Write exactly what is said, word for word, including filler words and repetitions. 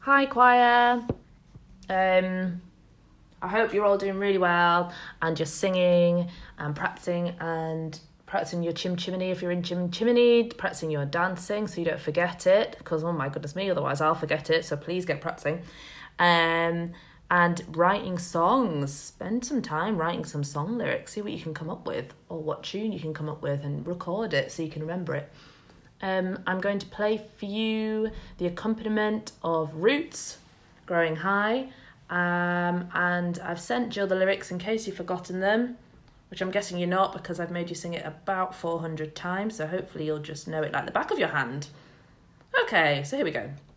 Hi choir. Um, I hope you're all doing really well and you're singing and practicing and practicing your chim chimney if you're in chim chimney, practicing your dancing so you don't forget it, because oh my goodness me, otherwise I'll forget it, so please get practicing. Um, and writing songs. Spend some time writing some song lyrics, see what you can come up with or what tune you can come up with and record it so you can remember it. Um, I'm going to play for you the accompaniment of Roots, Growing High, um, and I've sent Jill the lyrics in case you've forgotten them, which I'm guessing you're not because I've made you sing it about four hundred times, so hopefully you'll just know it like the back of your hand. Okay, so here we go.